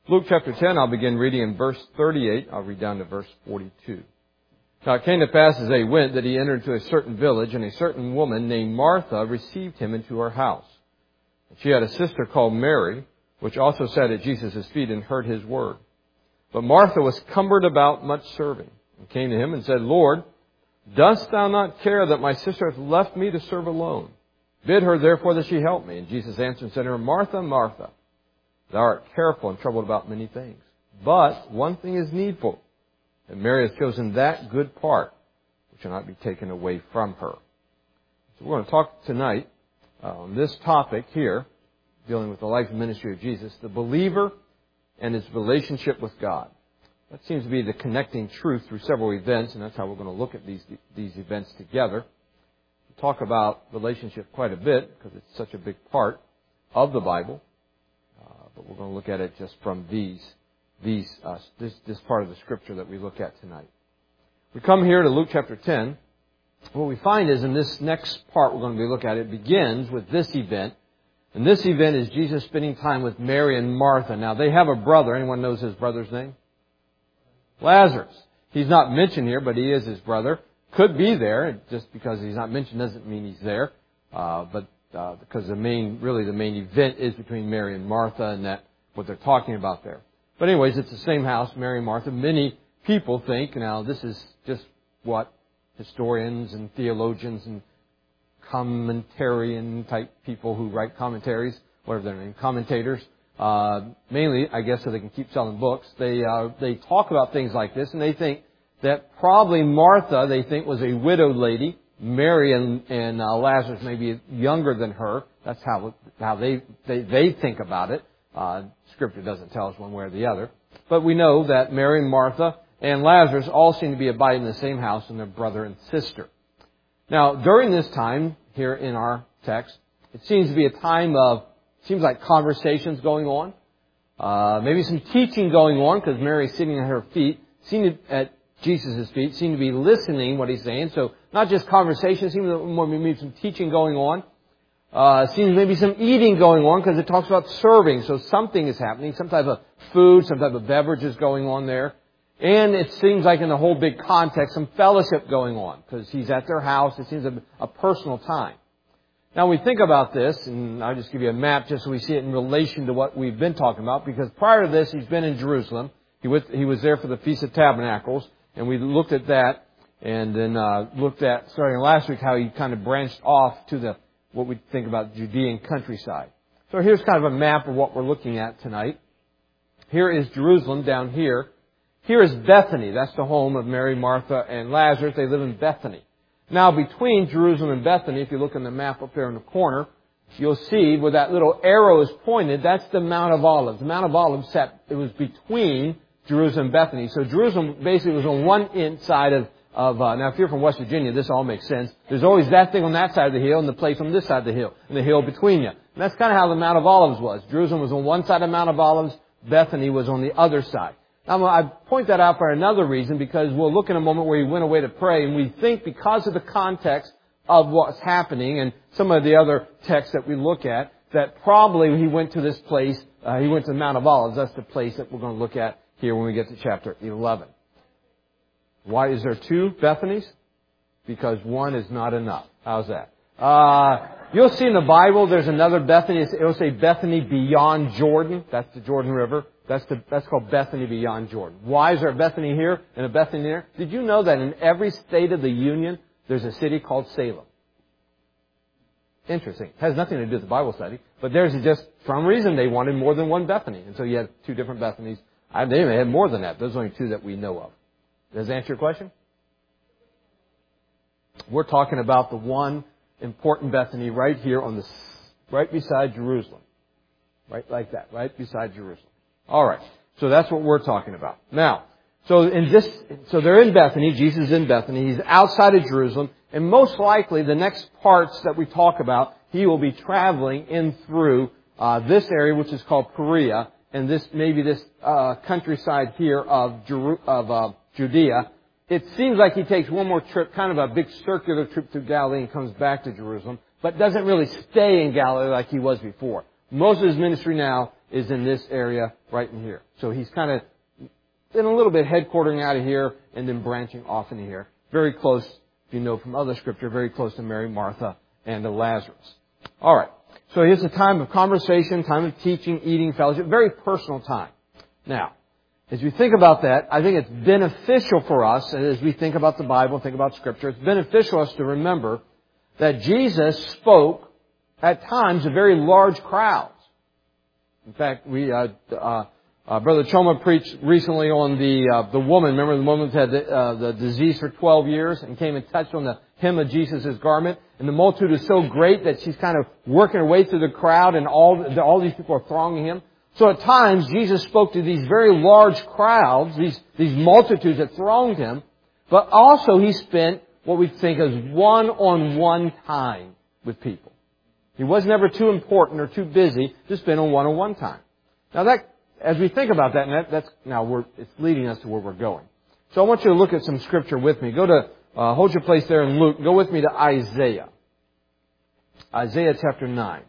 Luke chapter 10, I'll begin reading in verse 38. I'll read down to verse 42. Now it came to pass as they went that he entered into a certain village, and a certain woman named Martha received him into her house. She had a sister called Mary, which also sat at Jesus' feet and heard his word. But Martha was cumbered about much serving, and came to him and said, Lord, dost thou not care that my sister hath left me to serve alone? Bid her therefore that she help me. And Jesus answered and said to her, Martha, Martha, thou art careful and troubled about many things. But one thing is needful, and Mary has chosen that good part, which shall not be taken away from her. So we're going to talk tonight on this topic here, dealing with the life and ministry of Jesus, the believer and his relationship with God. That seems to be the connecting truth through several events, and that's how we're going to look at these events together. We'll talk about relationship quite a bit, because it's such a big part of the Bible. But we're going to look at it just from this part of the Scripture that we look at tonight. We come here to Luke chapter 10. What we find is in this next part we're going to be looking at, it begins with this event. And this event is Jesus spending time with Mary and Martha. Now, they have a brother. Anyone knows his brother's name? Lazarus. He's not mentioned here, but he is his brother. Could be there. Just because he's not mentioned doesn't mean he's there. Because the main event is between Mary and Martha, and that what they're talking about there. But anyways, it's the same house, Mary and Martha. Many people think, now this is just what historians and theologians and commentarian type people who write commentaries, whatever their name, commentators, mainly, I guess, so they can keep selling books. They talk about things like this, and they think that probably Martha, they think, was a widowed lady. Mary and Lazarus may be younger than her. That's how they think about it. Scripture doesn't tell us one way or the other. But we know that Mary and Martha and Lazarus all seem to be abiding in the same house, and their brother and sister. Now, during this time, here in our text, it seems to be a time of, seems like conversations going on. Maybe some teaching going on, because Mary's sitting at her feet, at Jesus' feet, seem to be listening what he's saying. So, not just conversation, seems more maybe some teaching going on. Seems maybe some eating going on, because it talks about serving. So something is happening, some type of food, some type of beverage is going on there. And it seems like in the whole big context, some fellowship going on, because he's at their house. It seems a personal time. Now, we think about this, and I'll just give you a map just so we see it in relation to what we've been talking about, because prior to this, he's been in Jerusalem. He was there for the Feast of Tabernacles, and we looked at that, and then looked at, starting last week, how he kind of branched off to what we think about Judean countryside. So here's kind of a map of what we're looking at tonight. Here is Jerusalem down here. Here is Bethany. That's the home of Mary, Martha, and Lazarus. They live in Bethany. Now, between Jerusalem and Bethany, if you look in the map up there in the corner, you'll see where that little arrow is pointed, that's the Mount of Olives. The Mount of Olives it was between Jerusalem and Bethany. So Jerusalem basically was on one side of now if you're from West Virginia, this all makes sense. There's always that thing on that side of the hill and the place on this side of the hill, and the hill between you. And that's kind of how the Mount of Olives was. Jerusalem was on one side of the Mount of Olives. Bethany was on the other side. Now, I point that out for another reason, because we'll look in a moment where he went away to pray, and we think because of the context of what's happening and some of the other texts that we look at, that probably he went to this place, he went to the Mount of Olives. That's the place that we're going to look at here when we get to chapter 11. Why is there two Bethanys? Because one is not enough. How's that? You'll see in the Bible there's another Bethany. It'll say Bethany beyond Jordan. That's the Jordan River. That's called Bethany beyond Jordan. Why is there a Bethany here and a Bethany there? Did you know that in every state of the Union there's a city called Salem? Interesting. It has nothing to do with the Bible study, but there's just, for some reason, they wanted more than one Bethany. And so you have two different Bethanys. They may have more than that. There's only two that we know of. Does that answer your question? We're talking about the one important Bethany right here right beside Jerusalem. Right like that, right beside Jerusalem. All right. So that's what we're talking about. Now, so they're in Bethany. Jesus is in Bethany. He's outside of Jerusalem. And most likely the next parts that we talk about, he will be traveling in through this area, which is called Perea, and this countryside here of Judea. It seems like he takes one more trip, kind of a big circular trip through Galilee, and comes back to Jerusalem, but doesn't really stay in Galilee like he was before. Most of his ministry now is in this area right in here. So He's kind of in a little bit headquartering out of here and then branching off into here. Very close, if you know from other Scripture, very close to Mary, Martha, and to Lazarus. All right. So here's a time of conversation, time of teaching, eating, fellowship, very personal time. Now, as we think about that, I think it's beneficial for us, as we think about the Bible, think about Scripture, it's beneficial for us to remember that Jesus spoke at times to very large crowds. In fact, Brother Choma preached recently on the woman. Remember the woman that had the disease for 12 years and came and touched on the hem of Jesus' garment. And the multitude is so great that she's kind of working her way through the crowd and all these people are thronging Him. So at times, Jesus spoke to these very large crowds, these multitudes that thronged Him. But also He spent what we think as one-on-one time with people. He was never too important or too busy to spend on one-on-one time. Now as we think about that, and it's leading us to where we're going. So I want you to look at some Scripture with me. Go to, hold your place there in Luke. Go with me to Isaiah. Isaiah chapter 9.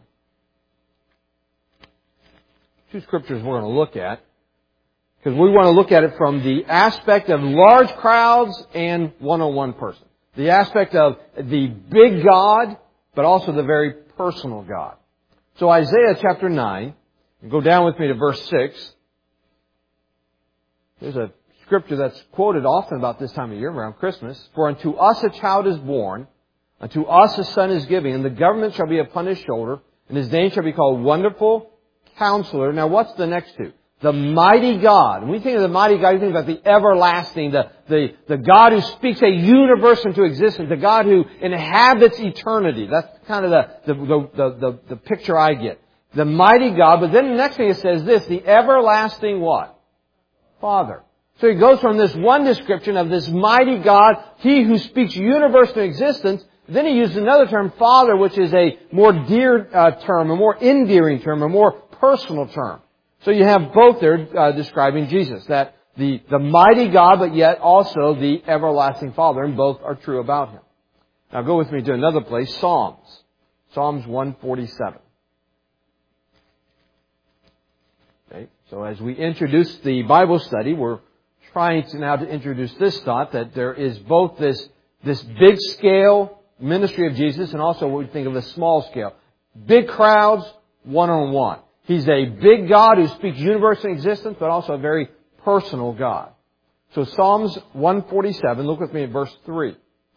Two Scriptures we're going to look at. Because we want to look at it from the aspect of large crowds and one-on-one person. The aspect of the big God, but also the very personal God. So Isaiah chapter 9. Go down with me to verse 6. There's a Scripture that's quoted often about this time of year, around Christmas. For unto us a child is born, unto us a son is given, and the government shall be upon His shoulder, and His name shall be called Wonderful Counselor. Now what's the next two? The Mighty God. When we think of the Mighty God, you think about the everlasting, the God who speaks a universe into existence, the God who inhabits eternity. That's kind of the picture I get. The mighty God, but then the next thing it says this, the everlasting what? Father. So he goes from this one description of this mighty God, He who speaks universe into existence, then he uses another term, Father, which is a more dear term, a more endearing term, a more personal term. So you have both there describing Jesus, that the mighty God, but yet also the everlasting Father, and both are true about Him. Now go with me to another place, Psalms. Psalms 147. Okay. So as we introduce the Bible study, we're trying to now to introduce this thought that there is both this big scale ministry of Jesus and also what we think of as small scale. Big crowds, one-on-one. He's a big God who speaks universe in existence, but also a very personal God. So Psalms 147, look with me at verse 3.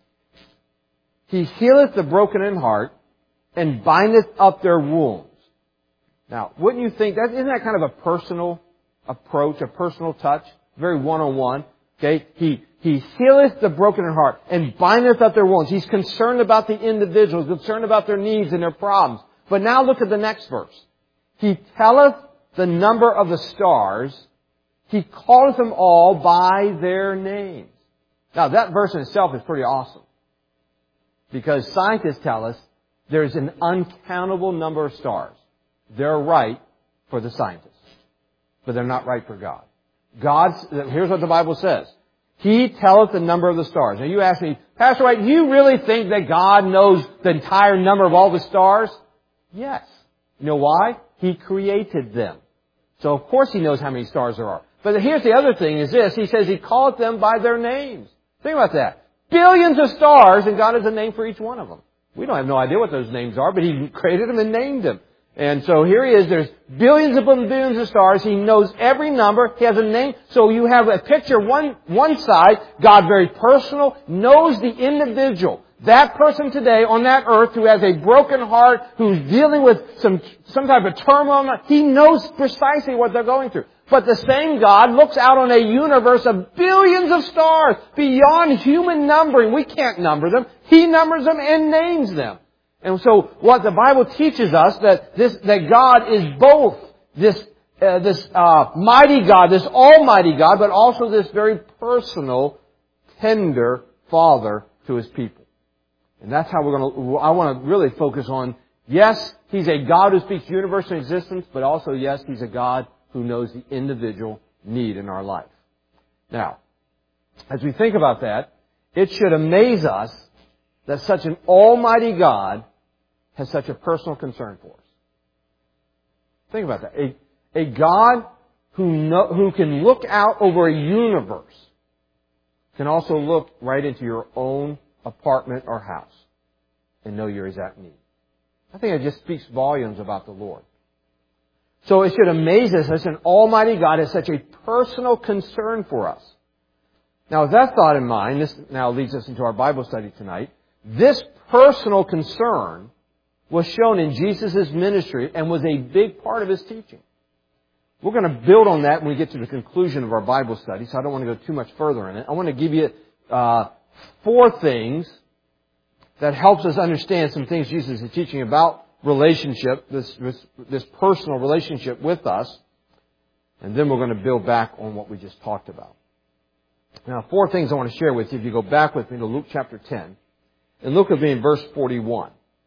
He healeth the broken in heart and bindeth up their wounds. Now, wouldn't you think isn't that kind of a personal approach, a personal touch? Very one-on-one. Okay? He healeth the broken in heart and bindeth up their wounds. He's concerned about the individuals, concerned about their needs and their problems. But now look at the next verse. He telleth the number of the stars. He calleth them all by their names. Now that verse in itself is pretty awesome. Because scientists tell us there's an uncountable number of stars. They're right for the scientists. But they're not right for God. Here's what the Bible says. He telleth the number of the stars. Now you ask me, Pastor White, do you really think that God knows the entire number of all the stars? Yes. You know why? He created them. So of course He knows how many stars there are. But here's the other thing is this. He says He calleth them by their names. Think about that. Billions of stars and God has a name for each one of them. We don't have no idea what those names are, but He created them and named them. And so here He is. There's billions upon billions of stars. He knows every number. He has a name. So you have a picture, one side, God very personal, knows the individual. That person today on that earth who has a broken heart, who's dealing with some type of turmoil, He knows precisely what they're going through. But the same God looks out on a universe of billions of stars beyond human numbering. We can't number them. He numbers them and names them. And so what the Bible teaches us that God is both this mighty God, this almighty God, but also this very personal, tender Father to His people. And that's how I want to really focus on, yes, He's a God who speaks universe in existence, but also, yes, He's a God who knows the individual need in our life. Now, as we think about that, it should amaze us that such an almighty God has such a personal concern for us. Think about that. A God who can look out over a universe can also look right into your own apartment or house and know your exact need. I think it just speaks volumes about the Lord. So it should amaze us that an almighty God has such a personal concern for us. Now, with that thought in mind, this now leads us into our Bible study tonight. This personal concern was shown in Jesus' ministry and was a big part of His teaching. We're going to build on that when we get to the conclusion of our Bible study, so I don't want to go too much further in it. I want to give you 4 things that helps us understand some things Jesus is teaching about relationship, this personal relationship with us, and then we're going to build back on what we just talked about. Now, 4 things I want to share with you. If you go back with me to Luke chapter 10, and look with me in verse 41.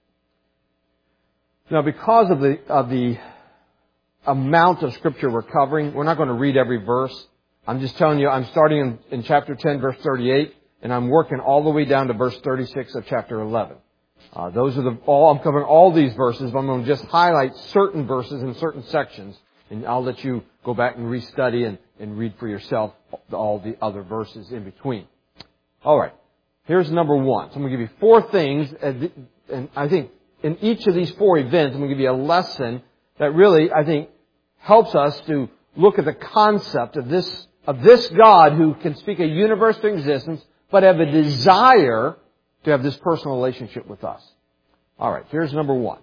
Now, because of the amount of Scripture we're covering, we're not going to read every verse. I'm just telling you, I'm starting in chapter 10, verse 38, and I'm working all the way down to verse 36 of chapter 11. I'm covering all these verses, but I'm going to just highlight certain verses in certain sections, and I'll let you go back and restudy and read for yourself all the other verses in between. All right. Here's number 1. So I'm going to give you 4 things, and I think in each of these 4 events, I'm going to give you a lesson that really, I think, helps us to look at the concept of this God who can speak a universe to existence, but have a desire to have this personal relationship with us. All right, here's number 1.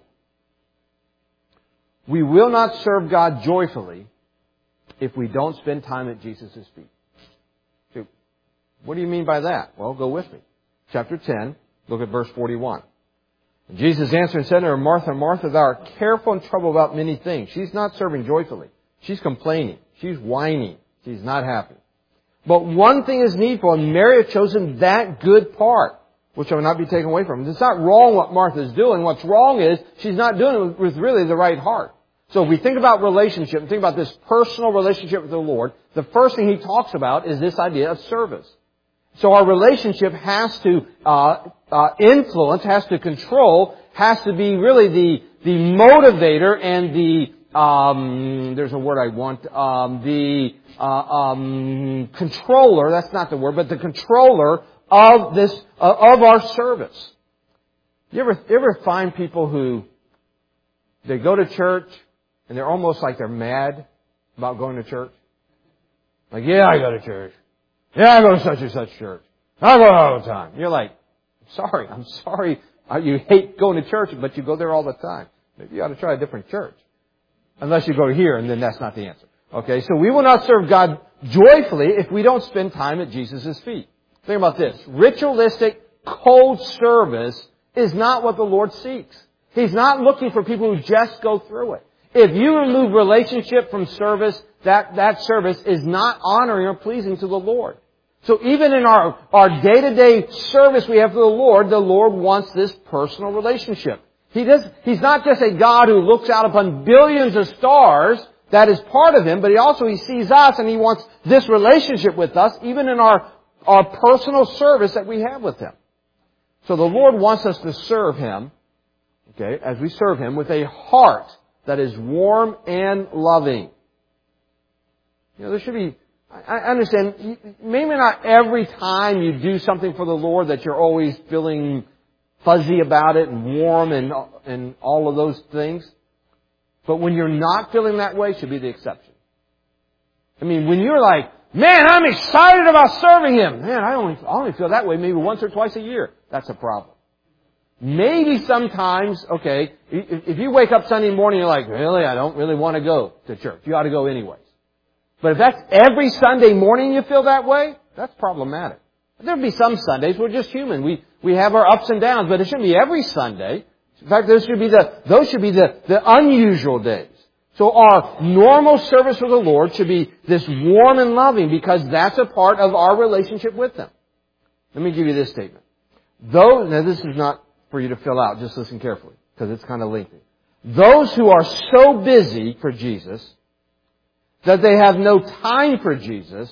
We will not serve God joyfully if we don't spend time at Jesus' feet. Okay, what do you mean by that? Well, go with me. Chapter 10, look at verse 41. And Jesus answered and said to her, Martha, Martha, thou art careful and troubled about many things. She's not serving joyfully. She's complaining. She's whining. She's not happy. But one thing is needful, and Mary has chosen that good part, which will not be taken away from her. It's not wrong what Martha's doing. What's wrong is she's not doing it with really the right heart. So if we think about relationship and think about this personal relationship with the Lord, the first thing He talks about is this idea of service. So our relationship has to influence, has to control, has to be really the motivator and there's a word I want, controller, that's not the word, but the controller of our service. You ever find people who, they go to church and they're almost like they're mad about going to church? Like, yeah, I go to church. Yeah, I go to such and such church. I go all the time. You're like, I'm sorry. You hate going to church, but you go there all the time. Maybe you ought to try a different church. Unless you go here, and then that's not the answer. Okay, so we will not serve God joyfully if we don't spend time at Jesus' feet. Think about this. Ritualistic, cold service is not what the Lord seeks. He's not looking for people who just go through it. If you remove relationship from service, that service is not honoring or pleasing to the Lord. So even in our day-to-day service we have for the Lord wants this personal relationship. He's not just a God who looks out upon billions of stars. That is part of Him, but He sees us and He wants this relationship with us, even in our personal service that we have with Him. So the Lord wants us to serve Him, okay, as we serve Him with a heart that is warm and loving. There should be, I understand, maybe not every time you do something for the Lord that you're always feeling fuzzy about it and warm and all of those things. But when you're not feeling that way, it should be the exception. I mean, when you're like, man, I'm excited about serving Him. Man, I only feel that way maybe once or twice a year. That's a problem. Maybe sometimes, okay, if you wake up Sunday morning, you're like, really, I don't really want to go to church. You ought to go anyways. But if that's every Sunday morning you feel that way, that's problematic. There'll be some Sundays, we're just human. We have our ups and downs, but it shouldn't be every Sunday. In fact, those should be the unusual days. So our normal service for the Lord should be this warm and loving because that's a part of our relationship with Him. Let me give you this statement. Now this is not for you to fill out, just listen carefully because it's kind of lengthy. Those who are so busy for Jesus that they have no time for Jesus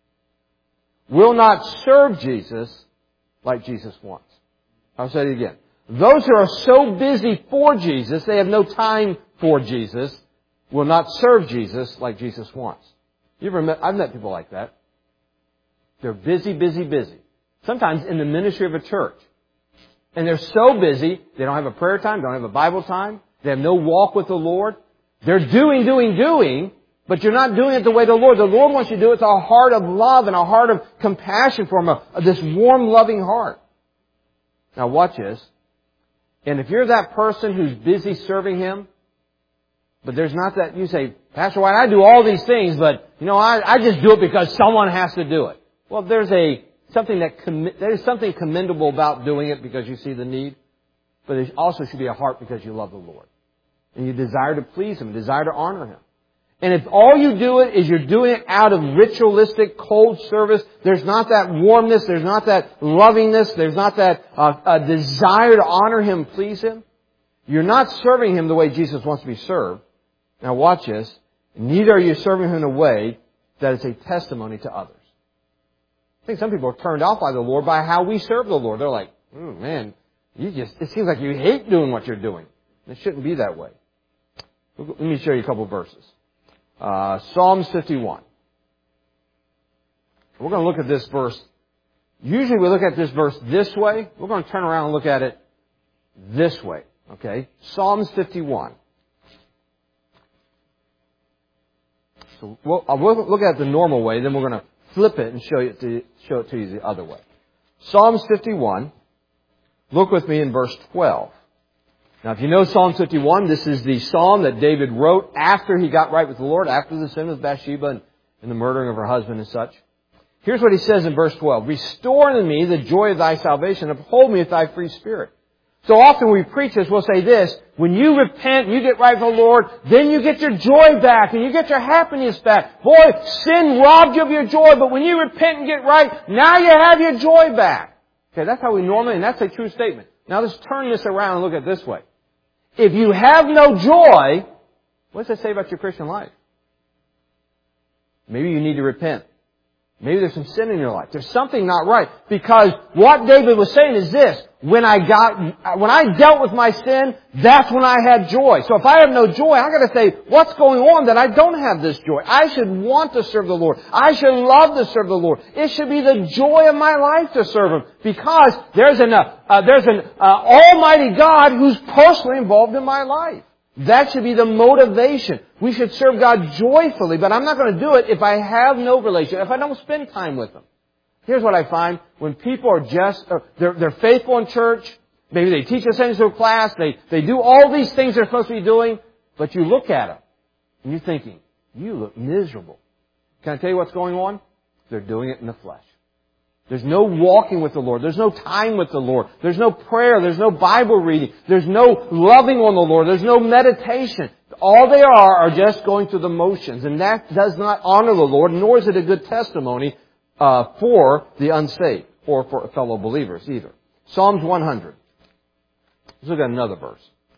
will not serve Jesus like Jesus wants. I'll say it again. Those who are so busy for Jesus, they have no time for Jesus. will not serve Jesus like Jesus wants. I've met people like that. They're busy, busy, busy. Sometimes in the ministry of a church. And they're so busy, they don't have a prayer time, don't have a Bible time, they have no walk with the Lord. They're doing, but you're not doing it the way the Lord. The Lord wants you to do it with a heart of love and a heart of compassion for Him, this warm, loving heart. Now watch this. And if you're that person who's busy serving Him, but there's not that, you say, Pastor White, I do all these things, but, I just do it because someone has to do it. Well, there is something commendable about doing it because you see the need, but there also should be a heart because you love the Lord. And you desire to please Him, desire to honor Him. And if all you do it is you're doing it out of ritualistic, cold service, there's not that warmness, there's not that lovingness, there's not that desire to honor Him, please Him, you're not serving Him the way Jesus wants to be served. Now watch this. Neither are you serving Him in a way that is a testimony to others. I think some people are turned off by the Lord by how we serve the Lord. They're like, man, it seems like you hate doing what you're doing. It shouldn't be that way. Let me show you a couple of verses. Psalms 51. We're going to look at this verse. Usually we look at this verse this way. We're going to turn around and look at it this way. Okay? Psalms 51. So we'll look at it the normal way, then we're going to flip it and show it to you the other way. Psalms 51. Look with me in verse 12. Now, if you know Psalm 51, this is the psalm that David wrote after he got right with the Lord, after the sin of Bathsheba and the murdering of her husband and such. Here's what he says in verse 12. Restore unto me the joy of thy salvation. Uphold me with thy free spirit. So often we preach this, we'll say this, when you repent and you get right with the Lord, then you get your joy back and you get your happiness back. Boy, sin robbed you of your joy, but when you repent and get right, now you have your joy back. Okay, that's how we normally, and that's a true statement. Now let's turn this around and look at it this way. If you have no joy, what does that say about your Christian life? Maybe you need to repent. Maybe there's some sin in your life. There's something not right. Because what David was saying is this. When I dealt with my sin, that's when I had joy. So if I have no joy, I gotta say, what's going on that I don't have this joy? I should want to serve the Lord. I should love to serve the Lord. It should be the joy of my life to serve Him. Because there's an Almighty God who's personally involved in my life. That should be the motivation. We should serve God joyfully, but I'm not going to do it if I have no relation, if I don't spend time with Him. Here's what I find. When people are they're faithful in church, maybe they teach a Sunday school class, they do all these things they're supposed to be doing, but you look at them and you're thinking, you look miserable. Can I tell you what's going on? They're doing it in the flesh. There's no walking with the Lord. There's no time with the Lord. There's no prayer. There's no Bible reading. There's no loving on the Lord. There's no meditation. All they are just going through the motions. And that does not honor the Lord, nor is it a good testimony for the unsaved or for fellow believers either. Psalms 100. Let's look at another verse.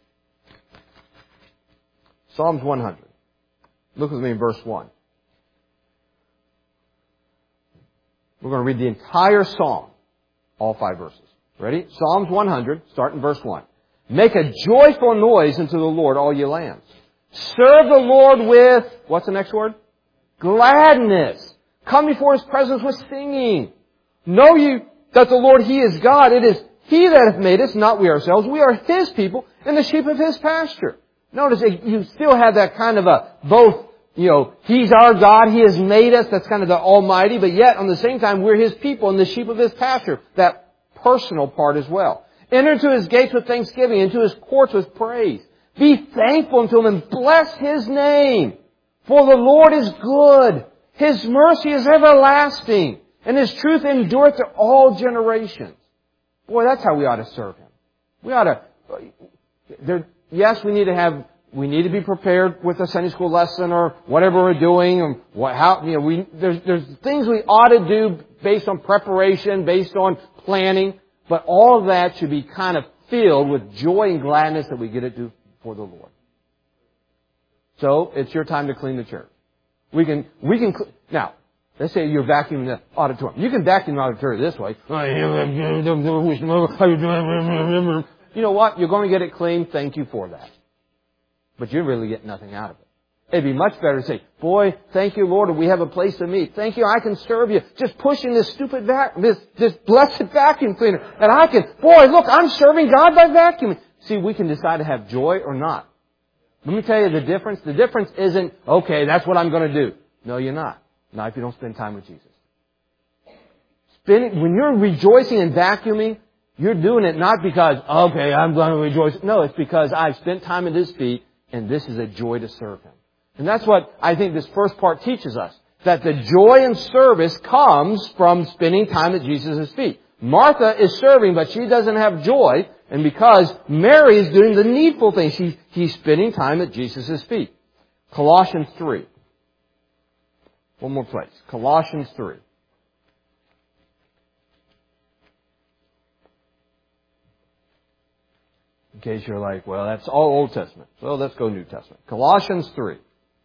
Psalms 100. Look with me in verse 1. We're going to read the entire psalm, all 5 verses. Ready? Psalms 100, start in verse 1. Make a joyful noise unto the Lord, all ye lands. Serve the Lord with, what's the next word? Gladness. Come before His presence with singing. Know ye that the Lord, He is God. It is He that hath made us, not we ourselves. We are His people and the sheep of His pasture. Notice you still have that kind of both, He's our God, He has made us, that's kind of the Almighty, but yet, on the same time, we're His people and the sheep of His pasture. That personal part as well. Enter into His gates with thanksgiving, into His courts with praise. Be thankful unto Him and bless His name. For the Lord is good. His mercy is everlasting, and His truth endureth to all generations. Boy, that's how we ought to serve Him. We ought to, yes, we need to be prepared with a Sunday school lesson or whatever we're doing. There's things we ought to do based on preparation, based on planning. But all of that should be kind of filled with joy and gladness that we get to do for the Lord. So it's your time to clean the church. Now, let's say you're vacuuming the auditorium. You can vacuum the auditorium this way. You know what? You're going to get it clean. Thank you for that. But you really get nothing out of it. It'd be much better to say, boy, thank you, Lord, we have a place to meet. Thank you, I can serve you. Just pushing this stupid this blessed vacuum cleaner. And I can, boy, look, I'm serving God by vacuuming. See, we can decide to have joy or not. Let me tell you the difference. The difference isn't, okay, that's what I'm going to do. No, you're not. Not if you don't spend time with Jesus. When you're rejoicing and vacuuming, you're doing it not because, okay, I'm going to rejoice. No, it's because I've spent time at His feet, and this is a joy to serve Him. And that's what I think this first part teaches us. That the joy and service comes from spending time at Jesus' feet. Martha is serving, but she doesn't have joy. And because Mary is doing the needful thing, she's spending time at Jesus' feet. Colossians 3. One more place. Colossians 3. In case you're like, well, that's all Old Testament. Well, let's go New Testament. Colossians 3.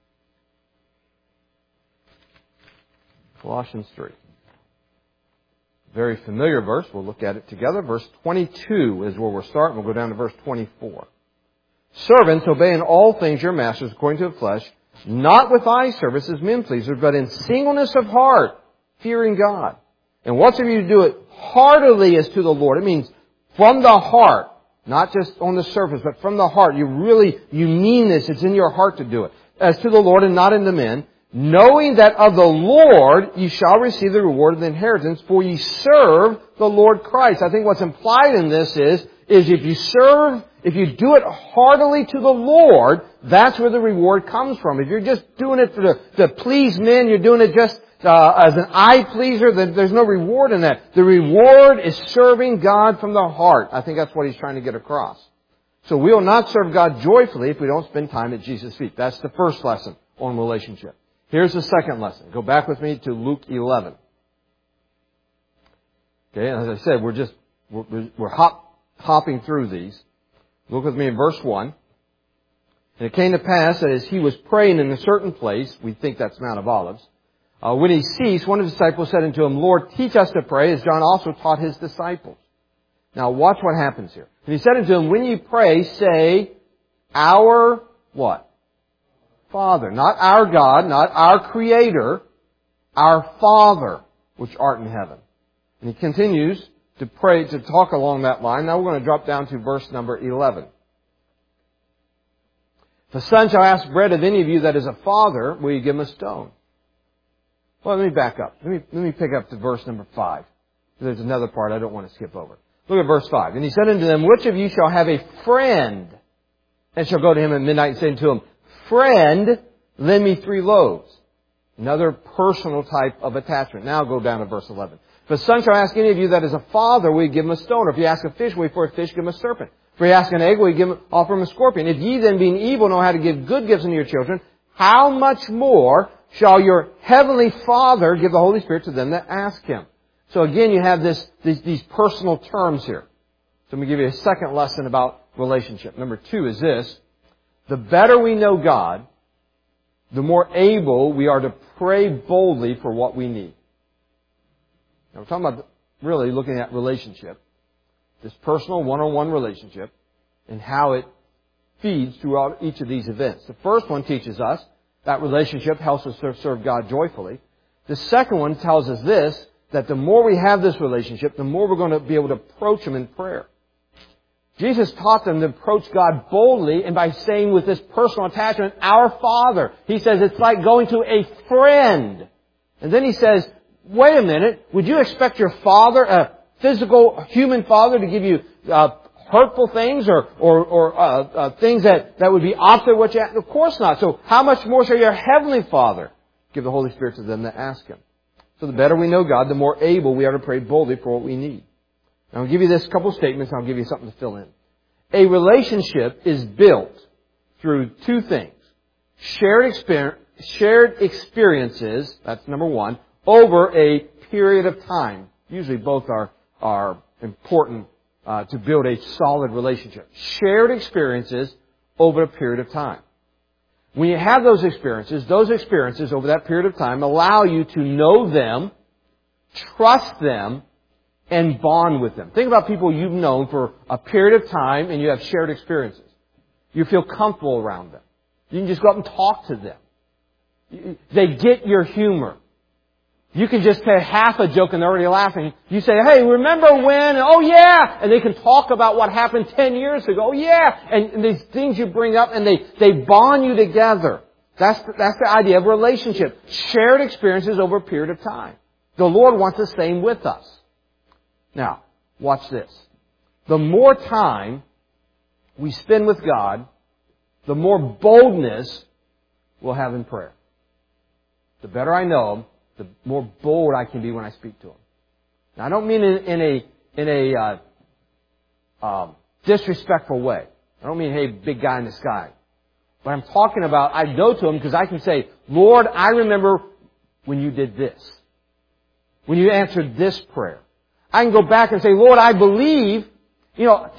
Colossians 3. Very familiar verse. We'll look at it together. Verse 22 is where we're starting. We'll go down to verse 24. Servants, obey in all things your masters according to the flesh, not with eye service as men pleasers, but in singleness of heart, fearing God. And whatsoever you do it heartily as to the Lord. It means from the heart, not just on the surface, but from the heart. You mean this. It's in your heart to do it. As to the Lord and not unto men, knowing that of the Lord ye shall receive the reward of the inheritance, for ye serve the Lord Christ. I think what's implied in this is if you do it heartily to the Lord, that's where the reward comes from. If you're just doing it to please men, you're doing it just as an eye pleaser, then there's no reward in that. The reward is serving God from the heart. I think that's what he's trying to get across. So we will not serve God joyfully if we don't spend time at Jesus' feet. That's the first lesson on relationship. Here's the second lesson. Go back with me to Luke 11. Okay, and as I said, we're hopping through these. Look with me in verse 1. And it came to pass that as he was praying in a certain place, we think that's Mount of Olives, when he ceased, one of his disciples said unto him, Lord, teach us to pray, as John also taught his disciples. Now watch what happens here. And he said unto him, when you pray, say, our what? Father. Not our God, not our Creator, our Father, which art in heaven. And he continues to pray, to talk along that line. Now we're going to drop down to verse number 11. If a son shall ask bread of any of you that is a father, will you give him a stone? Well, let me back up. Let me pick up to verse number 5. There's another part I don't want to skip over. Look at verse 5. And he said unto them, which of you shall have a friend, and shall go to him at midnight and say unto him, Friend, lend me 3 loaves. Another personal type of attachment. Now go down to verse 11. If a son shall ask any of you that is a father, will you give him a stone? Or if you ask a fish, will you for a fish give him a serpent? If you ask an egg, will you offer him a scorpion? If ye then being evil know how to give good gifts unto your children, how much more shall your heavenly Father give the Holy Spirit to them that ask Him? So again, you have these personal terms here. So let me give you a second lesson about relationship. Number 2 is this. The better we know God, the more able we are to pray boldly for what we need. Now we're talking about really looking at relationship. This personal one-on-one relationship and how it feeds throughout each of these events. The first one teaches us that relationship helps us serve God joyfully. The second one tells us this, that the more we have this relationship, the more we're going to be able to approach Him in prayer. Jesus taught them to approach God boldly and by saying with this personal attachment, our Father. He says it's like going to a friend. And then He says, wait a minute, would you expect your father, a physical human father, to give you hurtful things or things that would be opposite of what you have? Of course not. So how much more shall your heavenly Father give the Holy Spirit to them that ask Him? So the better we know God, the more able we are to pray boldly for what we need. Now I'll give you this couple statements and I'll give you something to fill in. A relationship is built through 2 things. Shared experiences, that's number 1, over a period of time. Usually both are important to build a solid relationship. Shared experiences over a period of time. When you have those experiences over that period of time allow you to know them, trust them, and bond with them. Think about people you've known for a period of time and you have shared experiences. You feel comfortable around them. You can just go up and talk to them. They get your humor. You can just say half a joke and they're already laughing. You say, hey, remember when? Oh, yeah. And they can talk about what happened 10 years ago. Oh, yeah. And these things you bring up and they bond you together. That's the idea of relationship. Shared experiences over a period of time. The Lord wants the same with us. Now, watch this. The more time we spend with God, the more boldness we'll have in prayer. The better I know Him, the more bold I can be when I speak to Him. Now, I don't mean in a disrespectful way. I don't mean, hey, big guy in the sky. But I'm talking about, I go to Him because I can say, Lord, I remember when you did this. When you answered this prayer. I can go back and say, Lord, I believe. You know,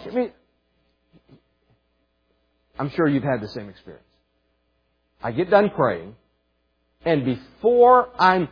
I'm sure you've had the same experience. I get done praying, and before 10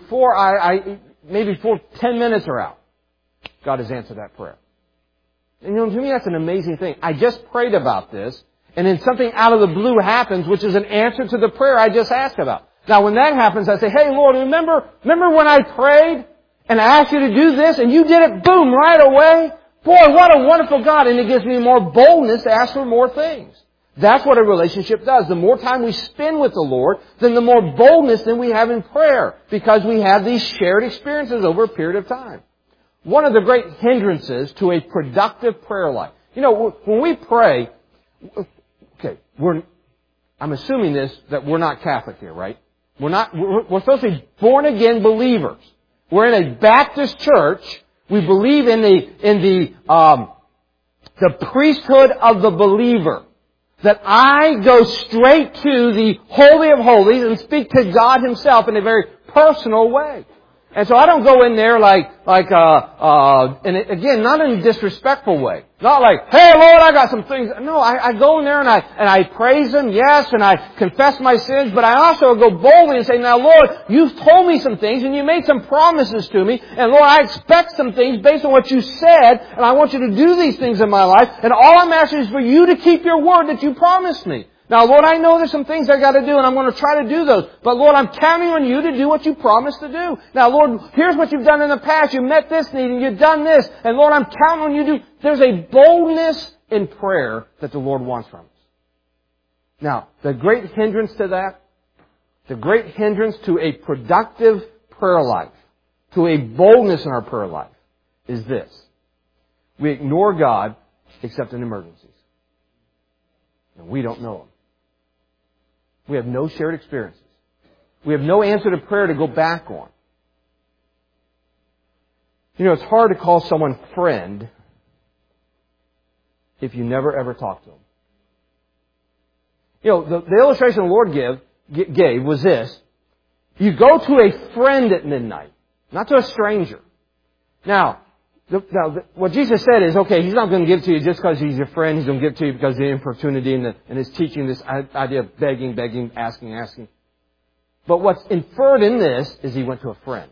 minutes are out, God has answered that prayer. And you know, to me that's an amazing thing. I just prayed about this, and then something out of the blue happens, which is an answer to the prayer I just asked about. Now when that happens, I say, hey Lord, remember when I prayed, and I asked you to do this, and you did it, boom, right away? Boy, what a wonderful God. And it gives me more boldness to ask for more things. That's what a relationship does. The more time we spend with the Lord, then the more boldness then we have in prayer. Because we have these shared experiences over a period of time. One of the great hindrances to a productive prayer life. You know, when we pray, okay, I'm assuming that we're not Catholic here, right? We're supposed to be born again believers. We're in a Baptist church. We believe in the priesthood of the believer. That I go straight to the Holy of Holies and speak to God Himself in a very personal way. And so I don't go in there and again, not in a disrespectful way. Not like, hey Lord, I got some things. No, I go in there and I praise Him, yes, and I confess my sins, but I also go boldly and say, now Lord, you've told me some things and you made some promises to me, and Lord, I expect some things based on what you said, and I want you to do these things in my life, and all I'm asking is for you to keep your word that you promised me. Now, Lord, I know there's some things I got to do, and I'm going to try to do those. But, Lord, I'm counting on you to do what you promised to do. Now, Lord, here's what you've done in the past. You met this need, and you've done this. And, Lord, I'm counting on you to do... There's a boldness in prayer that the Lord wants from us. Now, the great hindrance to that, the great hindrance to a productive prayer life, to a boldness in our prayer life, is this. We ignore God except in emergencies. And we don't know Him. We have no shared experiences. We have no answer to prayer to go back on. You know, it's hard to call someone friend if you never ever talk to them. You know, the illustration the Lord gave was this. You go to a friend at midnight, not to a stranger. Now, what Jesus said is, okay, He's not going to give it to you just because He's your friend. He's going to give it to you because of the importunity and His teaching, this idea of begging, asking. But what's inferred in this is He went to a friend.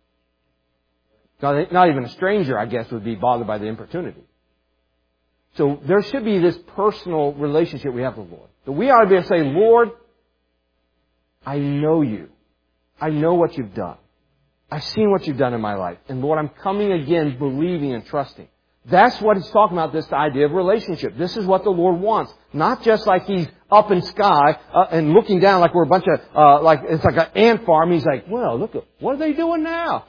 Not even a stranger, I guess, would be bothered by the importunity. So there should be this personal relationship we have with the Lord. That we ought to be able to say, Lord, I know you. I know what you've done. I've seen what you've done in my life. And Lord, I'm coming again believing and trusting. That's what He's talking about, this idea of relationship. This is what the Lord wants. Not just like He's up in sky and looking down like we're a bunch of, it's like an ant farm. He's like, well, look, what are they doing now?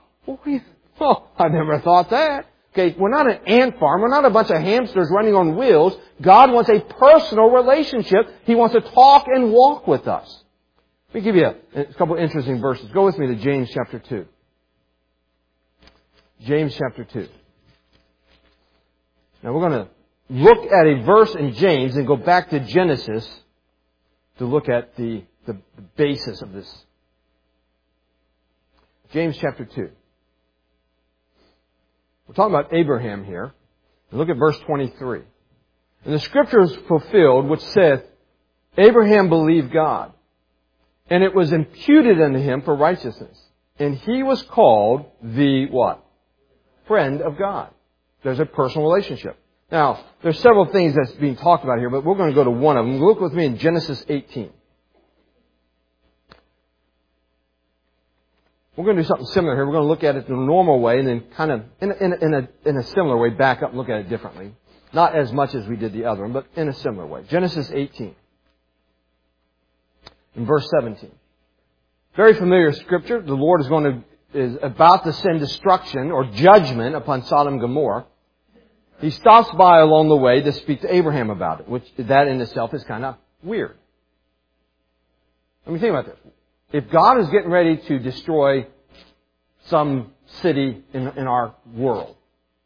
I never thought that. Okay, we're not an ant farm. We're not a bunch of hamsters running on wheels. God wants a personal relationship. He wants to talk and walk with us. Let me give you a couple of interesting verses. Go with me to James chapter 2. James chapter 2. Now we're going to look at a verse in James and go back to Genesis to look at the basis of this. James chapter 2. We're talking about Abraham here. And look at verse 23. And the scripture is fulfilled, which saith, Abraham believed God, and it was imputed unto him for righteousness. And he was called the what? Friend of God. There's a personal relationship. Now, there's several things that's being talked about here, but we're going to go to one of them. Look with me in Genesis 18. We're going to do something similar here. We're going to look at it the normal way and then kind of, in a similar way, back up and look at it differently. Not as much as we did the other one, but in a similar way. Genesis 18. In verse 17. Very familiar scripture. The Lord is about to send destruction or judgment upon Sodom and Gomorrah. He stops by along the way to speak to Abraham about it, which that in itself is kind of weird. Let me think about this. If God is getting ready to destroy some city in our world,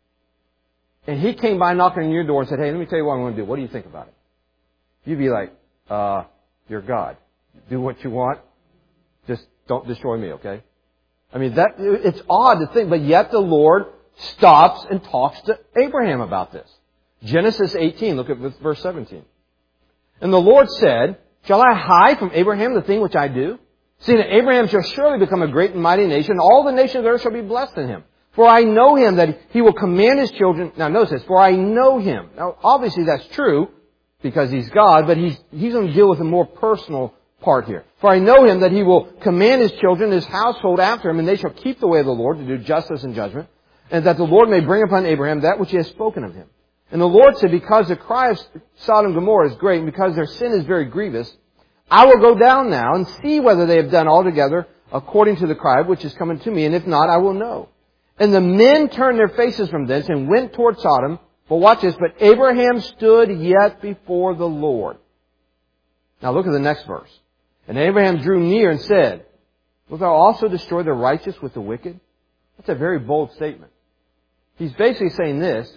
and He came by knocking on your door and said, hey, let me tell you what I'm going to do. What do you think about it? You'd be like, you're God. Do what you want. Just don't destroy me, okay? I mean, it's odd to think, but yet the Lord stops and talks to Abraham about this. Genesis 18, look at verse 17. And the Lord said, shall I hide from Abraham the thing which I do? Seeing that Abraham shall surely become a great and mighty nation, all the nations of the earth shall be blessed in him. For I know him that he will command his children. Now notice this, for I know him. Now obviously that's true because he's God, but he's going to deal with a more personal part here. For I know him that he will command his children, his household after him, and they shall keep the way of the Lord to do justice and judgment, and that the Lord may bring upon Abraham that which he has spoken of him. And the Lord said, because the cry of Sodom and Gomorrah is great, and because their sin is very grievous, I will go down now and see whether they have done altogether according to the cry which is coming to me, and if not, I will know. And the men turned their faces from thence and went toward Sodom. But watch this, but Abraham stood yet before the Lord. Now look at the next verse. And Abraham drew near and said, wilt thou also destroy the righteous with the wicked? That's a very bold statement. He's basically saying this,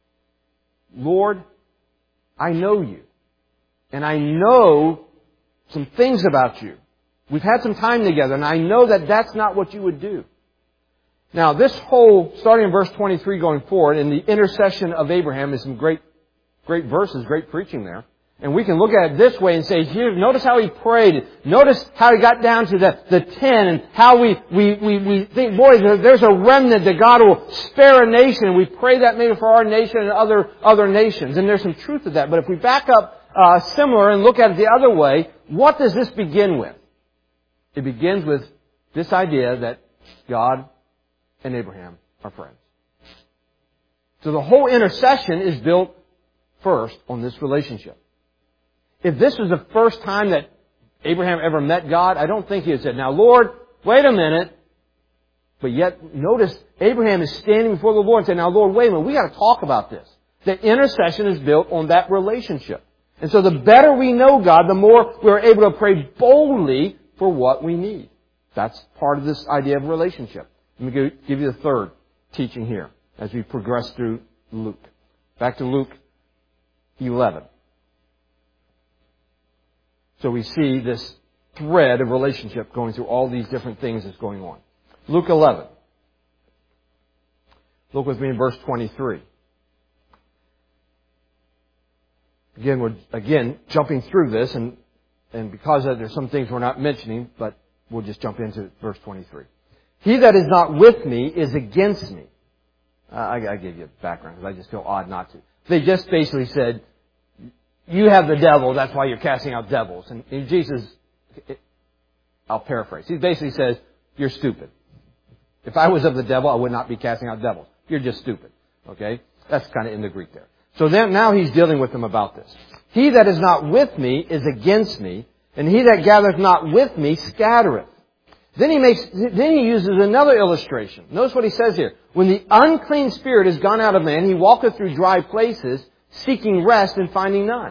Lord, I know you. And I know some things about you. We've had some time together, and I know that that's not what you would do. Now, this whole, starting in verse 23 going forward, in the intercession of Abraham is some great verses, great preaching there. And we can look at it this way and say, here, notice how he prayed. Notice how he got down to the 10 and how we think, boy, there's a remnant that God will spare a nation. And we pray that maybe for our nation and other nations. And there's some truth to that. But if we back up similar and look at it the other way, what does this begin with? It begins with this idea that God and Abraham are friends. So the whole intercession is built first on this relationship. If this was the first time that Abraham ever met God, I don't think he had said, now Lord, wait a minute. But yet, notice, Abraham is standing before the Lord and saying, now Lord, wait a minute, we got to talk about this. The intercession is built on that relationship. And so the better we know God, the more we're able to pray boldly for what we need. That's part of this idea of relationship. Let me give you the third teaching here as we progress through Luke. Back to Luke 11. So we see this thread of relationship going through all these different things that's going on. Luke 11. Look with me in verse 23. Again, we're jumping through this, and because of that, there's some things we're not mentioning, but we'll just jump into verse 23. He that is not with me is against me. I gave you a background because I just feel odd not to. They just basically said, you have the devil, that's why you're casting out devils. And Jesus, I'll paraphrase. He basically says, you're stupid. If I was of the devil, I would not be casting out devils. You're just stupid. Okay? That's kind of in the Greek there. So then now he's dealing with them about this. He that is not with me is against me, and he that gathereth not with me scattereth. Then he uses another illustration. Notice what he says here. When the unclean spirit is gone out of man, he walketh through dry places, seeking rest and finding none.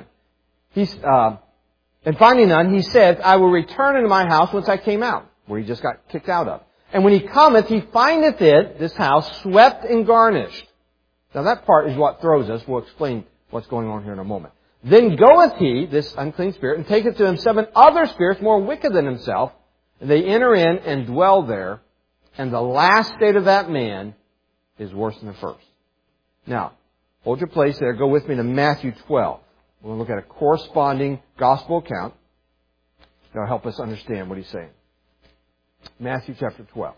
And finding none, he saith, I will return into my house whence I came out, where he just got kicked out of. And when he cometh, he findeth it, this house, swept and garnished. Now that part is what throws us. We'll explain what's going on here in a moment. Then goeth he, this unclean spirit, and taketh to him 7 other spirits more wicked than himself, and they enter in and dwell there, and the last state of that man is worse than the first. Now, hold your place there. Go with me to Matthew 12. We're going to look at a corresponding gospel account that will help us understand what he's saying. Matthew chapter 12.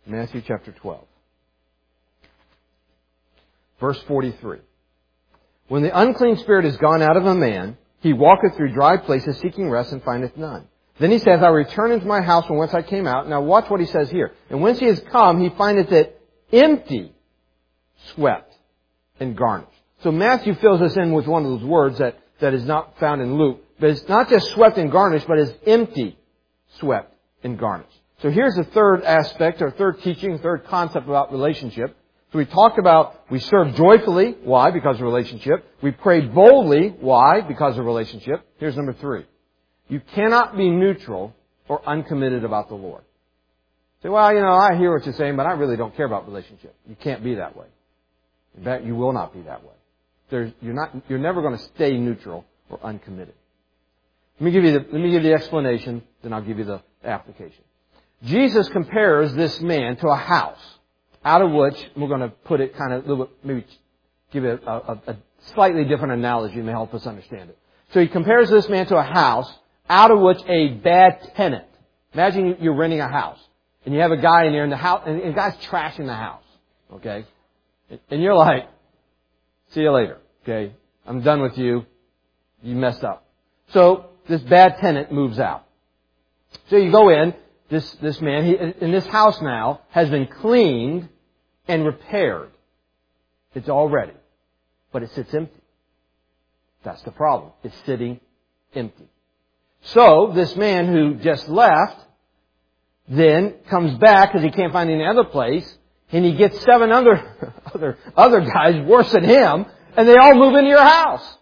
Matthew chapter 12. Verse 43. When the unclean spirit is gone out of a man, he walketh through dry places seeking rest and findeth none. Then he says, I return into my house from whence I came out. Now watch what he says here. And whence he has come, he findeth it empty, swept, and garnished. So Matthew fills us in with one of those words that is not found in Luke. But it's not just swept and garnished, but it's empty, swept, and garnished. So here's the third aspect, or third teaching, third concept about relationship. So we talked about we serve joyfully. Why? Because of relationship. We pray boldly. Why? Because of relationship. Here's number 3. You cannot be neutral or uncommitted about the Lord. Say, well, I hear what you're saying, but I really don't care about relationship. You can't be that way. In fact, you will not be that way. You're never going to stay neutral or uncommitted. Let me give you the explanation, then I'll give you the application. Jesus compares this man to a house, out of which, we're going to put it kind of a little bit, maybe give it a slightly different analogy to help us understand it. So he compares this man to a house, out of which a bad tenant. Imagine you're renting a house, and you have a guy in there in the house, and the guy's trashing the house, okay? And you're like, see you later, okay? I'm done with you. You messed up. So this bad tenant moves out. So you go in, this man, in this house now has been cleaned and repaired. It's all ready. But it sits empty. That's the problem. It's sitting empty. So this man who just left then comes back because he can't find any other place, and he gets 7 other guys worse than him, and they all move into your house.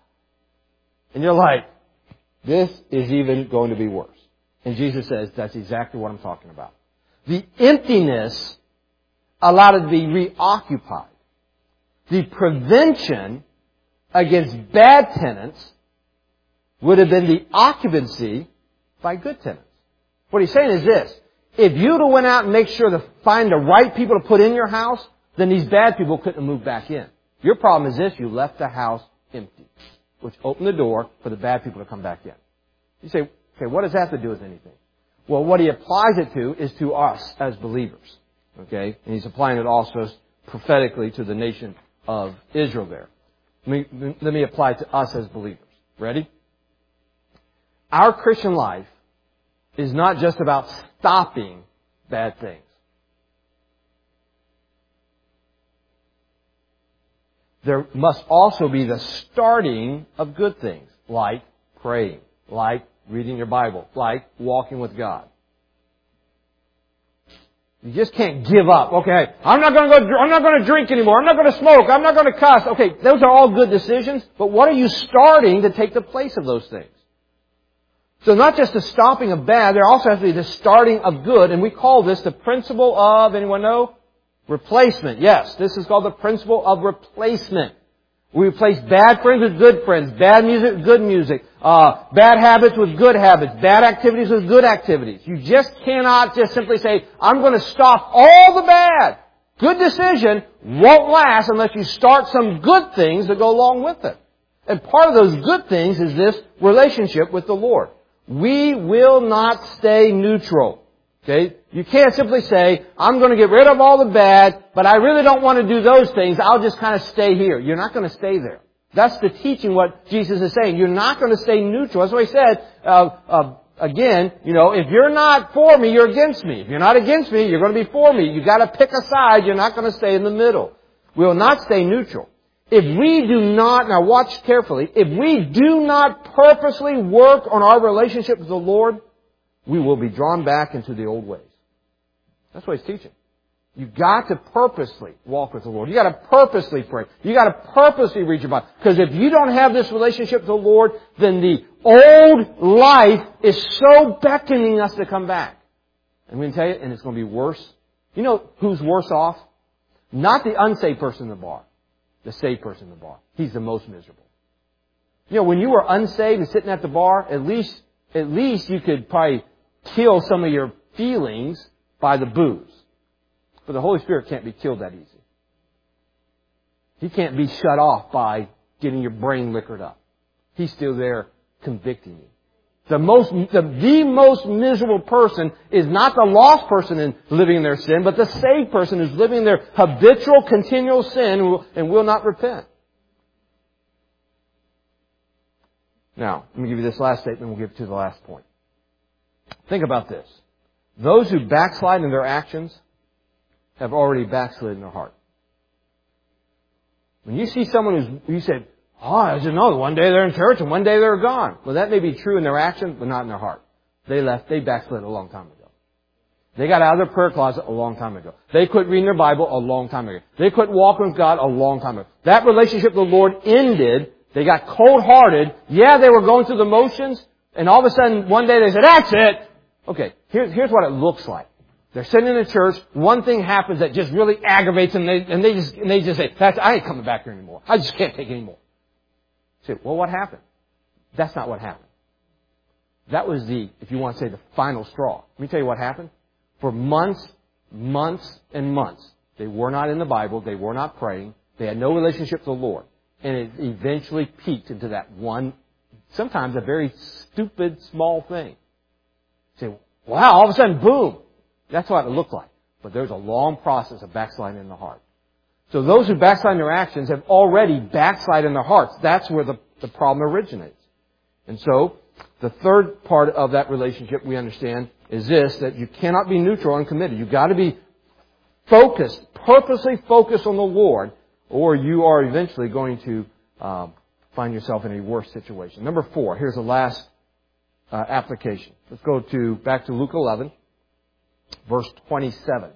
And you're like, this is even going to be worse. And Jesus says, that's exactly what I'm talking about. The emptiness allowed it to be reoccupied. The prevention against bad tenants would have been the occupancy by good tenants. What he's saying is this. If you'd have went out and make sure to find the right people to put in your house, then these bad people couldn't have moved back in. Your problem is this. You left the house empty, which opened the door for the bad people to come back in. You say, okay, what does that have to do with anything? Well, what he applies it to is to us as believers. Okay? And he's applying it also prophetically to the nation of Israel there. Let me apply it to us as believers. Ready? Our Christian life is not just about stopping bad things. There must also be the starting of good things, like praying, like reading your Bible, like walking with God. You just can't give up. Okay, I'm not going to drink anymore. I'm not going to smoke. I'm not going to cuss. Okay, those are all good decisions, but what are you starting to take the place of those things? So not just the stopping of bad, there also has to be the starting of good, and we call this the principle of, anyone know? Replacement. Yes, this is called the principle of replacement. We replace bad friends with good friends, bad music with good music, bad habits with good habits, bad activities with good activities. You just cannot just simply say, I'm going to stop all the bad. Good decision won't last unless you start some good things that go along with it. And part of those good things is this relationship with the Lord. We will not stay neutral. Okay? You can't simply say, I'm going to get rid of all the bad, but I really don't want to do those things. I'll just kind of stay here. You're not going to stay there. That's the teaching what Jesus is saying. You're not going to stay neutral. That's what he said. Again, if you're not for me, you're against me. If you're not against me, you're going to be for me. You've got to pick a side. You're not going to stay in the middle. We will not stay neutral. If we do not, now watch carefully, if we do not purposely work on our relationship with the Lord, we will be drawn back into the old ways. That's what he's teaching. You've got to purposely walk with the Lord. You've got to purposely pray. You've got to purposely read your Bible. Because if you don't have this relationship with the Lord, then the old life is so beckoning us to come back. I'm going to tell you, and it's going to be worse. You know who's worse off? Not the unsaved person in the bar. The saved person in the bar. He's the most miserable. When you were unsaved and sitting at the bar, at least you could probably kill some of your feelings by the booze. But the Holy Spirit can't be killed that easy. He can't be shut off by getting your brain liquored up. He's still there convicting you. The most miserable person is not the lost person living in their sin, but the saved person who's living in their habitual, continual sin and will not repent. Now, let me give you this last statement, we'll get to the last point. Think about this. Those who backslide in their actions have already backslid in their heart. When you see someone you say, oh, I just know, one day they're in church and one day they're gone. Well, that may be true in their actions, but not in their heart. They backslid a long time ago. They got out of their prayer closet a long time ago. They quit reading their Bible a long time ago. They quit walking with God a long time ago. That relationship with the Lord ended. They got cold-hearted. Yeah, they were going through the motions, and all of a sudden, one day they said, that's it! Okay, here's what it looks like. They're sitting in a church, one thing happens that just really aggravates them, and they just say, I ain't coming back here anymore. I just can't take it anymore. You say, well, what happened? That's not what happened. That was if you want to say, the final straw. Let me tell you what happened. For months, and months, they were not in the Bible, they were not praying, they had no relationship with the Lord. And it eventually peaked into that one, sometimes a very stupid, small thing. You say, wow, all of a sudden, boom. That's what it looked like. But there's a long process of backsliding in the heart. So those who backslide in their actions have already backslided in their hearts. That's where the problem originates. And so, the third part of that relationship we understand is this, that you cannot be neutral and committed. You've got to be focused, purposely focused on the Lord, or you are eventually going to find yourself in a worse situation. Number 4, here's the last application. Let's go back to Luke 11, verse 27.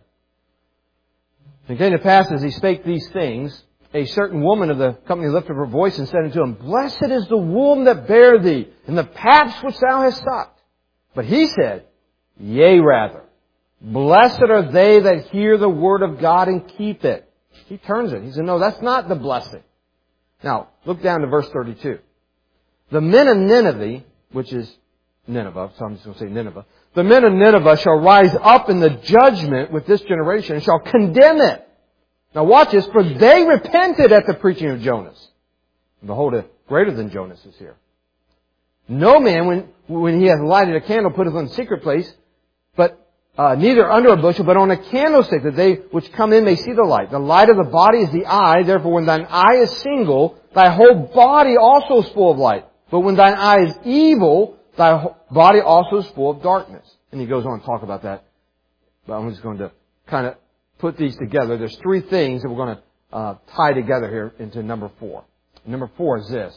It came to pass as he spake these things, a certain woman of the company lifted up her voice and said unto him, Blessed is the womb that bare thee, and the paps which thou hast sucked. But he said, Yea, rather, blessed are they that hear the word of God and keep it. He turns it. He said, no, that's not the blessing. Now, look down to verse 32. The men of Nineveh, which is Nineveh, so I'm just going to say Nineveh. The men of Nineveh shall rise up in the judgment with this generation and shall condemn it. Now watch this, for they repented at the preaching of Jonas. And behold, a greater than Jonas is here. No man, when he hath lighted a candle, putteth on a secret place, but neither under a bushel, but on a candlestick, that they which come in may see the light. The light of the body is the eye. Therefore, when thine eye is single, thy whole body also is full of light. But when thine eye is evil, thy body also is full of darkness. And he goes on to talk about that. But I'm just going to kind of put these together. There's 3 things that we're going to tie together here into number 4. Number 4 is this.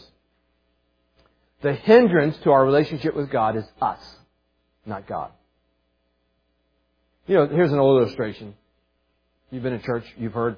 The hindrance to our relationship with God is us, not God. You know, here's an old illustration. You've been in church, you've heard.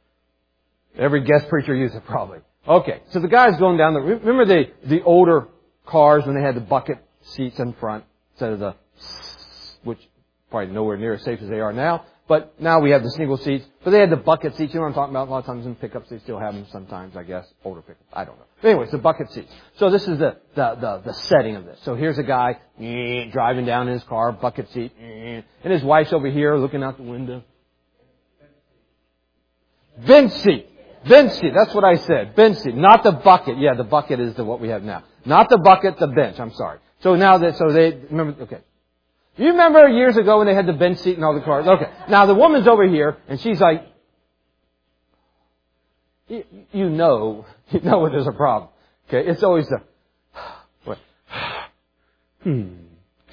Every guest preacher uses it probably. Okay, so the guy's going down remember the older cars when they had the bucket seats in front instead of the, which probably nowhere near as safe as they are now. But now we have the single seats. But they had the bucket seats. You know what I'm talking about? A lot of times in pickups they still have them sometimes, I guess. Older pickups. I don't know. But anyways, the bucket seats. So this is the setting of this. So here's a guy driving down in his car, bucket seat. And his wife's over here looking out the window. Bench seat. Bench seat. That's what I said. Bench seat. Not the bucket. Yeah, the bucket is what we have now. Not the bucket, the bench. I'm sorry. So now remember, okay. You remember years ago when they had the bench seat in all the cars? Okay. Now the woman's over here and she's like, you know when there's a problem. Okay. It's always the, what? And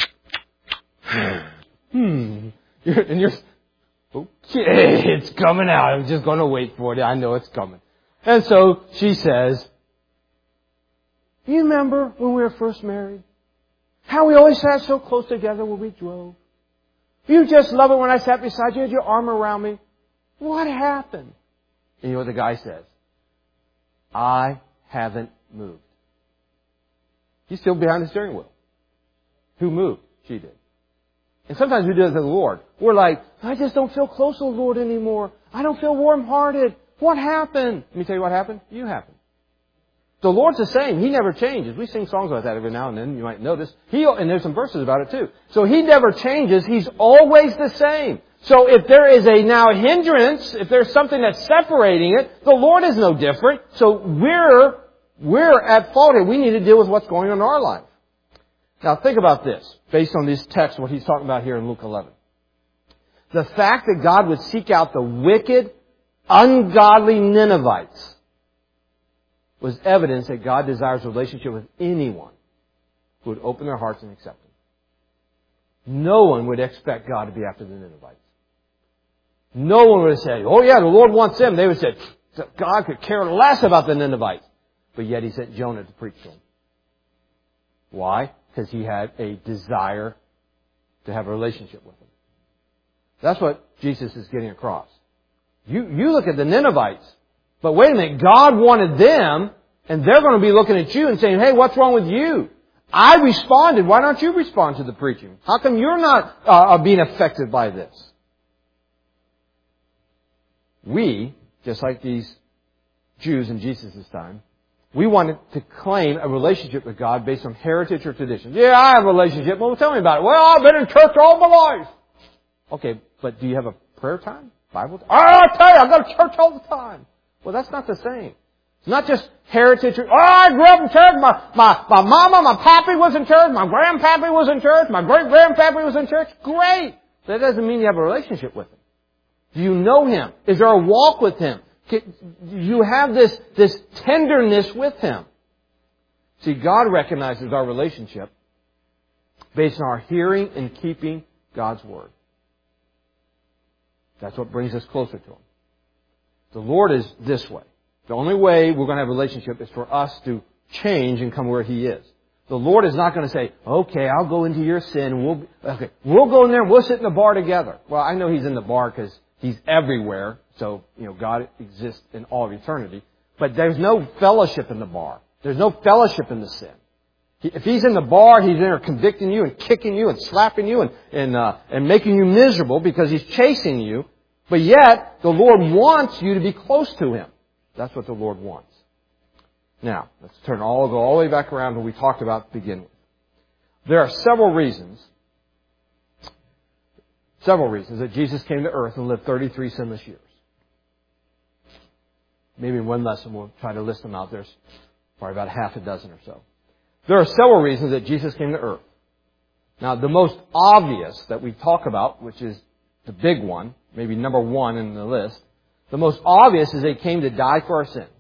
you're, okay, it's coming out. I'm just going to wait for it. I know it's coming. And so she says, you remember when we were first married? How we always sat so close together when we drove. You just love it when I sat beside you, had your arm around me. What happened? And you know what the guy says? I haven't moved. He's still behind the steering wheel. Who moved? She did. And sometimes we do it to the Lord. We're like, I just don't feel close to the Lord anymore. I don't feel warm-hearted. What happened? Let me tell you what happened. You happened. The Lord's the same. He never changes. We sing songs like that every now and then. You might notice. And there's some verses about it too. So He never changes. He's always the same. So if there is a now hindrance, if there's something that's separating it, the Lord is no different. So we're at fault here. We need to deal with what's going on in our life. Now think about this, based on this text, what he's talking about here in Luke 11. The fact that God would seek out the wicked, ungodly Ninevites was evidence that God desires a relationship with anyone who would open their hearts and accept Him. No one would expect God to be after the Ninevites. No one would say, oh yeah, the Lord wants them. They would say, God could care less about the Ninevites. But yet He sent Jonah to preach to them. Why? Because He had a desire to have a relationship with them. That's what Jesus is getting across. You look at the Ninevites, but wait a minute, God wanted them, and they're going to be looking at you and saying, hey, what's wrong with you? I responded. Why don't you respond to the preaching? How come you're not being affected by this? We, just like these Jews in Jesus' time, we wanted to claim a relationship with God based on heritage or traditions. Yeah, I have a relationship. Well, tell me about it. Well, I've been in church all my life. Okay, but do you have a prayer time? Bible time? Oh, I'll tell you, I go to church all the time. Well, that's not the same. It's not just heritage. Oh, I grew up in church. My mama, my pappy was in church. My grandpappy was in church. My great-grandpappy was in church. Great. That doesn't mean you have a relationship with Him. Do you know Him? Is there a walk with Him? Do you have this tenderness with Him? See, God recognizes our relationship based on our hearing and keeping God's Word. That's what brings us closer to Him. The Lord is this way. The only way we're going to have a relationship is for us to change and come where He is. The Lord is not going to say, okay, I'll go into your sin. We'll go in there and we'll sit in the bar together. Well, I know He's in the bar because He's everywhere. So, God exists in all of eternity. But there's no fellowship in the bar. There's no fellowship in the sin. If He's in the bar, He's in there convicting you and kicking you and slapping you and making you miserable because He's chasing you. But yet, the Lord wants you to be close to Him. That's what the Lord wants. Now, let's go all the way back around to what we talked about to begin with. There are several reasons that Jesus came to earth and lived 33 sinless years. Maybe in one lesson we'll try to list them out. There's probably about half a dozen or so. There are several reasons that Jesus came to earth. Now, the most obvious that we talk about, which is the big one, maybe number one in the list, the most obvious is that He came to die for our sins.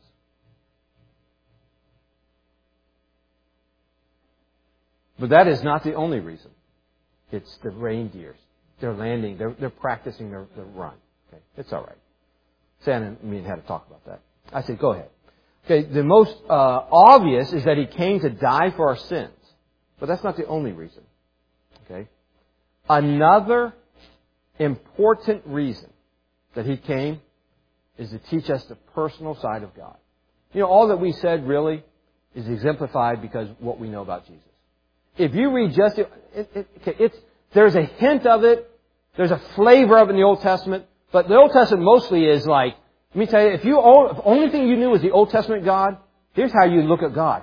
But that is not the only reason. It's the reindeers. They're landing. They're practicing their run. Okay, it's all right. Sam and me had to talk about that. I said, go ahead. Okay, the most obvious is that He came to die for our sins. But that's not the only reason. Okay? Another important reason that He came is to teach us the personal side of God. All that we said really is exemplified because of what we know about Jesus. If you read just there's a hint of it, there's a flavor of it in the Old Testament, but the Old Testament mostly is like, let me tell you, if the only thing you knew was the Old Testament God, here's how you look at God.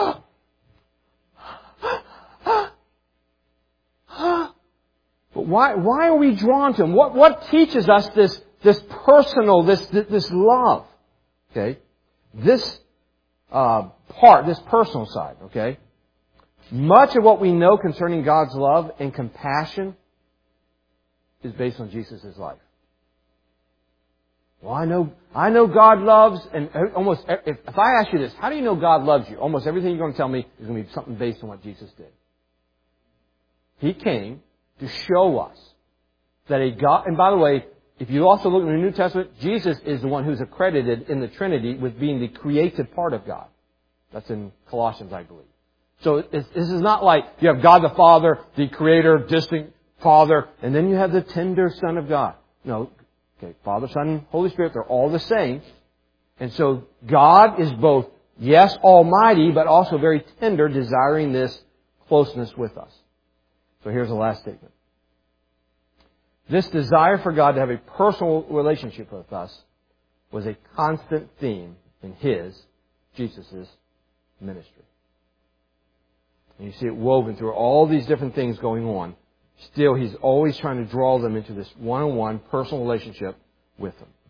But why are we drawn to Him? What teaches us this personal, this love? Okay? This this personal side, okay? Much of what we know concerning God's love and compassion is based on Jesus' life. Well, I know God loves, and almost, if I ask you this, how do you know God loves you? Almost everything you're going to tell me is going to be something based on what Jesus did. He came to show us that and by the way, if you also look in the New Testament, Jesus is the one who's accredited in the Trinity with being the created part of God. That's in Colossians, I believe. So this is not like you have God the Father, the Creator, distinct Father, and then you have the tender Son of God. No. Okay, Father, Son, and Holy Spirit, they're all the same. And so God is both, yes, almighty, but also very tender, desiring this closeness with us. So here's the last statement. This desire for God to have a personal relationship with us was a constant theme in Jesus' ministry. And you see it woven through all these different things going on. Still, He's always trying to draw them into this one-on-one personal relationship with them.